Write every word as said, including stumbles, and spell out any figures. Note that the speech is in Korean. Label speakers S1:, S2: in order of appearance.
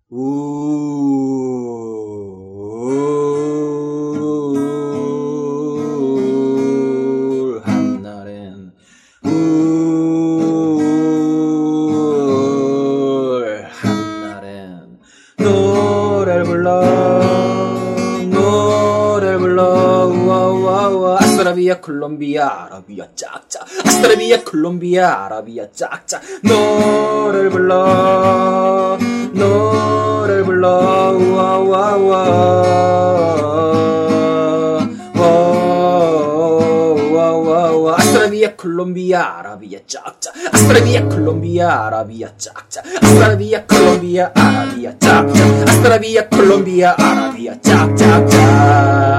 S1: 우울한 날엔 우울한 날엔 노래를 불러 노래를 불러 우와우와우와 아스트라비아 콜롬비아 아라비아 짝짝 아스트라비아 콜롬비아 아라비아 짝짝 노래를 불러 노래를 불러 우와우와우와 아스트라비아 콜롬비아 아라비아 짝짝 아스트라비아 콜롬비아 아라비아 짝짝 아스트라비아 콜롬비아 아라비아 짝짝 아스트라비아 콜롬비아 아라비아 짝짝짝